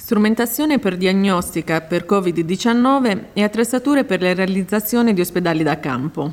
Strumentazione per diagnostica per Covid-19 e attrezzature per la realizzazione di ospedali da campo.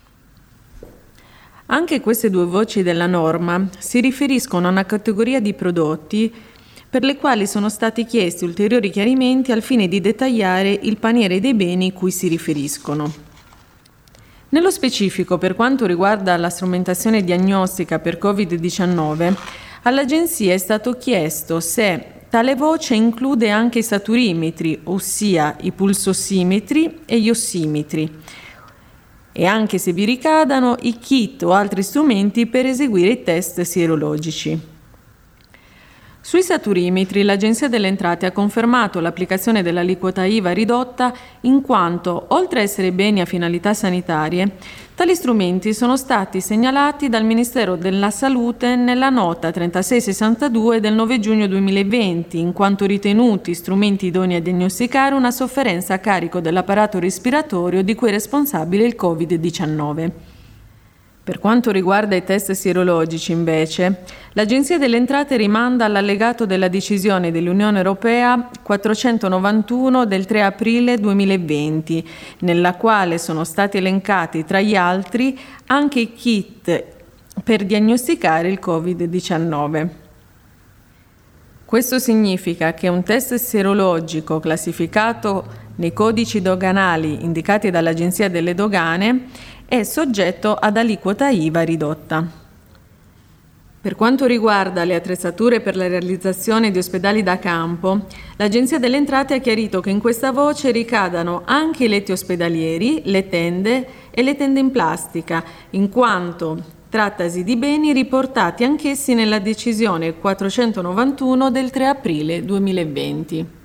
Anche queste due voci della norma si riferiscono a una categoria di prodotti per le quali sono stati chiesti ulteriori chiarimenti al fine di dettagliare il paniere dei beni cui si riferiscono. Nello specifico, per quanto riguarda la strumentazione diagnostica per Covid-19, all'Agenzia è stato chiesto se tale voce include anche i saturimetri, ossia i pulsossimetri e gli ossimetri, e anche se vi ricadano i kit o altri strumenti per eseguire i test sierologici. Sui saturimetri l'Agenzia delle Entrate ha confermato l'applicazione dell'aliquota IVA ridotta in quanto, oltre a essere beni a finalità sanitarie, tali strumenti sono stati segnalati dal Ministero della Salute nella nota 3662 del 9 giugno 2020, in quanto ritenuti strumenti idonei a diagnosticare una sofferenza a carico dell'apparato respiratorio di cui è responsabile il Covid-19. Per quanto riguarda i test sierologici, invece, l'Agenzia delle Entrate rimanda all'allegato della decisione dell'Unione Europea 491 del 3 aprile 2020, nella quale sono stati elencati, tra gli altri, anche i kit per diagnosticare il Covid-19. Questo significa che un test sierologico classificato nei codici doganali indicati dall'Agenzia delle Dogane è soggetto ad aliquota IVA ridotta. Per quanto riguarda le attrezzature per la realizzazione di ospedali da campo, l'Agenzia delle Entrate ha chiarito che in questa voce ricadano anche i letti ospedalieri, le tende e le tende in plastica, in quanto trattasi di beni riportati anch'essi nella decisione 491 del 3 aprile 2020.